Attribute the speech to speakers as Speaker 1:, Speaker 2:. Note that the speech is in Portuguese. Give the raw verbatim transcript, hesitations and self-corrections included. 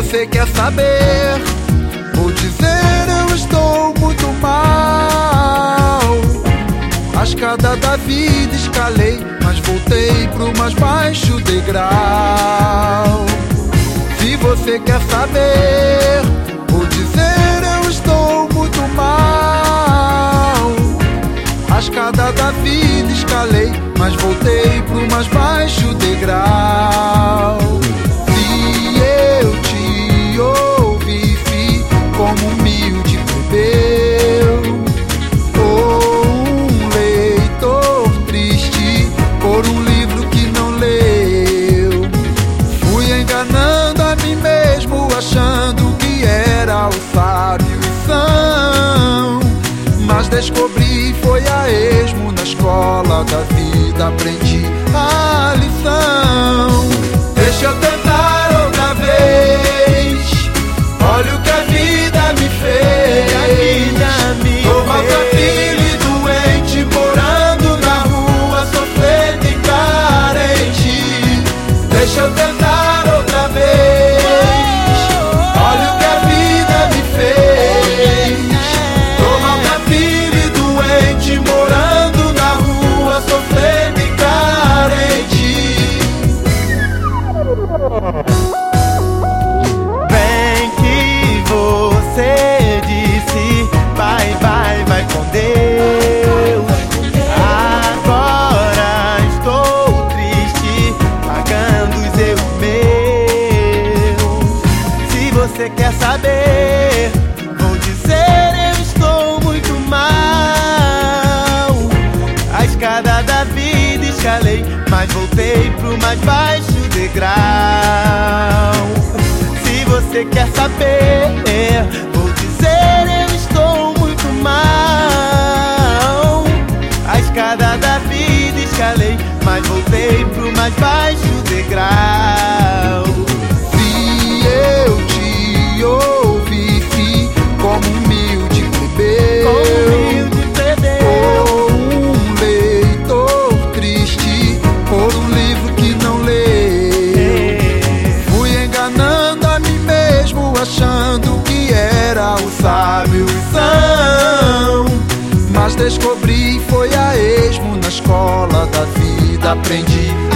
Speaker 1: você quer saber, vou dizer, eu estou muito mal. A escada da vida escalei, mas voltei pro mais baixo degrau. Se você quer saber, vou dizer, eu estou muito mal. A escada da vida escalei, mas voltei pro mais baixo degrau. Se eu te ouvi, fi como humilde plebeu, ou um leitor triste por um livro que não leu. Fui enganando a mim mesmo, achando que era o sábio e são, mas descobri foi a esmo. Na escola da vida aprendi a lição. Deixa eu tentar outra vez, olha o que a vida me fez. Tô maltrapilho e doente, morando na rua, sofrendo e carente. Deixa eu tentar outra vez, olha o que a vida me fez. Tô maltrapilho e doente, morando na rua, sofrendo e carente.
Speaker 2: Bem que você disse vai, vai, vai com Deus. Agora estou triste, pagando os erros meus. Se você quer saber, vou dizer, eu estou muito mal. A escada da vida escalei, mas voltei pro mais baixo degrau. Se você quer saber, vou dizer, eu estou muito mal. A escada da vida escalei, mas voltei pro mais baixo degrau.
Speaker 1: Se eu te ouvi, fi como humilde plebeu,
Speaker 2: Como humilde plebeu,
Speaker 1: ou um leitor triste por um livro que não lê. Fui enganando a mim mesmo, achando que era o sábio e são, mas descobri foi a esmo. Na escola da vida aprendi